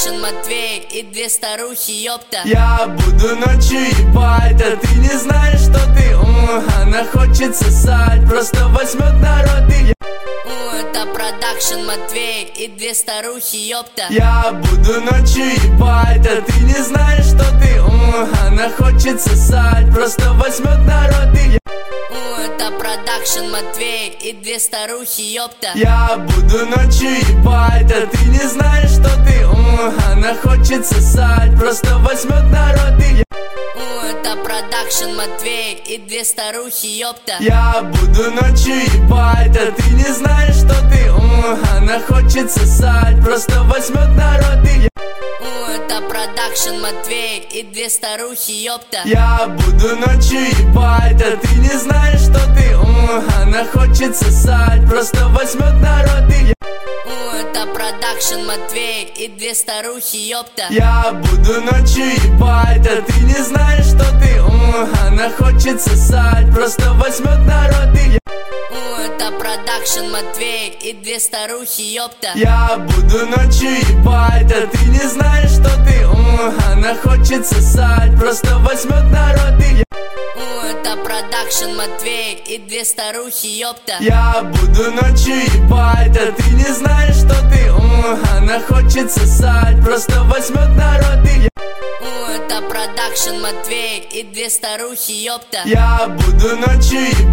продакшн Матвей и две старухи, ёпта. Я буду ночью ебать, а ты не знаешь, что ты она хочет сосать, просто возьмет народ и это продакшн Матвей и две старухи, ёпта. Я буду ночью ебать, а ты не знаешь, что ты она хочет сосать, просто возьмет народ и это продакшн Матвей и две старухи, ёпта. Я буду ночью ебать, а ты не знаешь, что ты она хочет сосать, просто возьмет народ и это продакшн Матвей и две старухи, ёпта. Я буду ночью ебать, а ты не знаешь, что ты она хочет сосать, просто возьмет народ и это продакшн Матвей и две старухи, ёпта. Я буду ночью ебать, а ты не знаешь, что ты она хочет сосать, просто возьмет народ и это продакшн Матвей и две старухи, ёпта. Я буду ночью ебать, а ты не знаешь, что ты она хочет сосать, просто возьмет народ и это продакшн Матвей и две старухи, ёпта. Я буду ночью ебать, а ты не знаешь, что ты она хочет сосать, просто возьмет народ и это продакшн Матвей и две старухи, ёпта. Я буду ночью ебать, а ты не знаешь, что ты она хочет сосать, просто возьмет народ и это продакшн Матвей и две старухи, ёпта. Я буду ночью ебать.